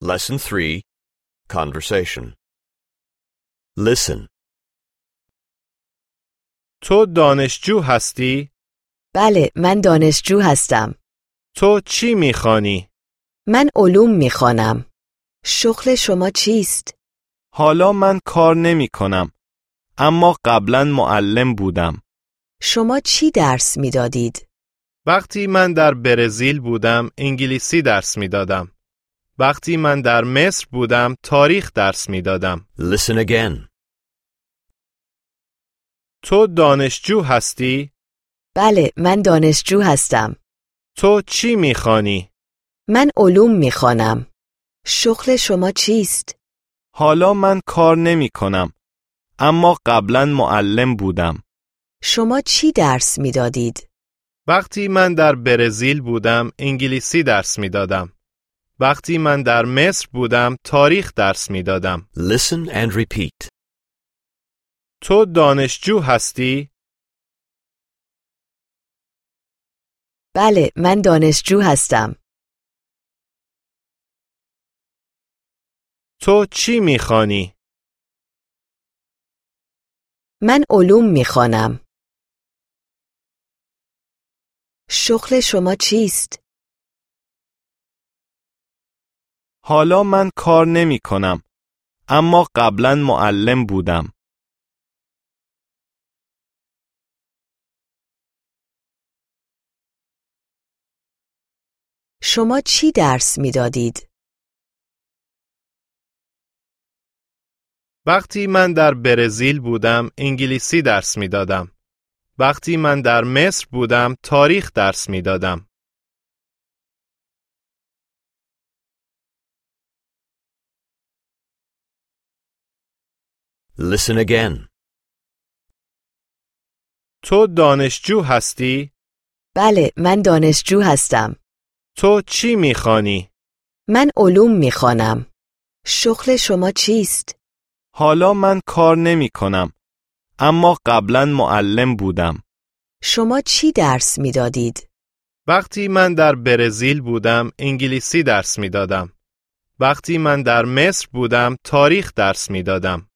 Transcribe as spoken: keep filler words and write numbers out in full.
Lesson three. Conversation. Listen. تو دانشجو هستی؟ بله، من دانشجو هستم. تو چی میخوانی؟ من علوم میخوانم. شغل شما چیست؟ حالا من کار نمی کنم. اما قبلا معلم بودم. شما چی درس میدادید؟ وقتی من در برزیل بودم انگلیسی درس میدادم. وقتی من در مصر بودم تاریخ درس میدادم. Listen again. تو دانشجو هستی؟ بله، من دانشجو هستم. تو چی میخوانی؟ من علوم میخوانم. شغل شما چیست؟ حالا من کار نمی کنم. اما قبلا معلم بودم. شما چی درس میدادید؟ وقتی من در برزیل بودم انگلیسی درس میدادم. وقتی من در مصر بودم تاریخ درس میدادم. Listen and repeat. تو دانشجو هستی؟ بله، من دانشجو هستم. تو چی میخوانی؟ من علوم میخوانم. شغل شما چیست؟ حالا من کار نمی کنم. اما قبلا معلم بودم. شما چی درس میدادید؟ وقتی من در برزیل بودم انگلیسی درس میدادم. وقتی من در مصر بودم تاریخ درس میدادم. Listen again. تو دانشجو هستی؟ بله، من دانشجو هستم. تو چی میخوانی؟ من علوم میخوانم. شغل شما چیست؟ حالا من کار نمی کنم. اما قبلا معلم بودم. شما چی درس میدادید؟ وقتی من در برزیل بودم انگلیسی درس میدادم. وقتی من در مصر بودم تاریخ درس میدادم.